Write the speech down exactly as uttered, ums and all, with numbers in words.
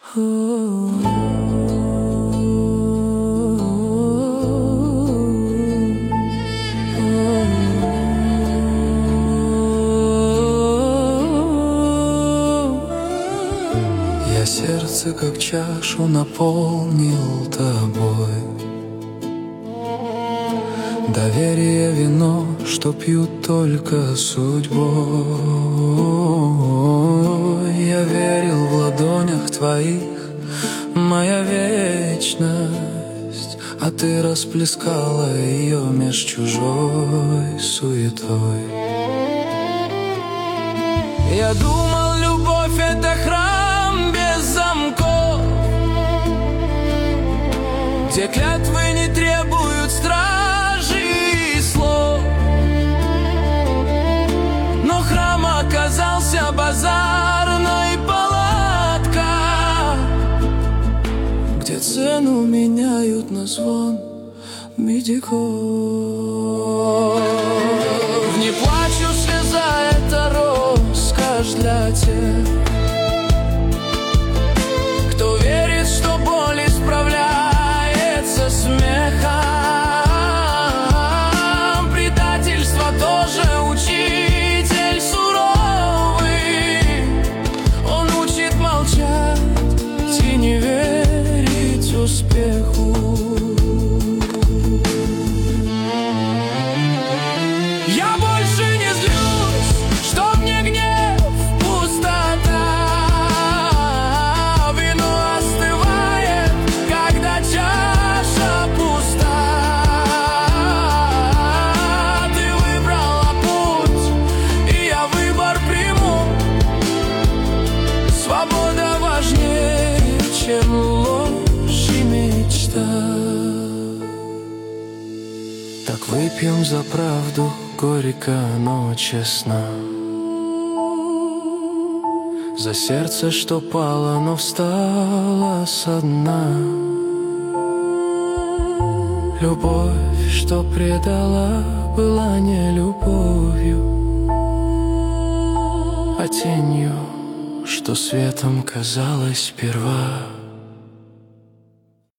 Я сердце как чашу наполнил тобой, доверие вино, что пьют только судьбой. Я верил в ладонях твоих моя вечность, а ты расплескала ее меж чужой суетой. Я думал, любовь — это храм без замков, где клятвы не требуют стражи и слов. Но храм оказался базарной палаткой, где цену меняют на звон медиков. Не плачу, слеза — это роскошь для тех, кто верит, что боль исправляется смехом. Предательство тоже учитель суровый, он учит молчать и не верить успеху. Я больше не злюсь, что мне гнев пустота. Вино остывает, когда чаша пуста. Ты выбрала путь, и я выбор приму. Свобода важнее, чем ложь и мечта. Так выпьем за правду, горько, но честно, за сердце, что пало, но встало со дна. Любовь, что предала, была не любовью, а тенью, что светом казалась сперва.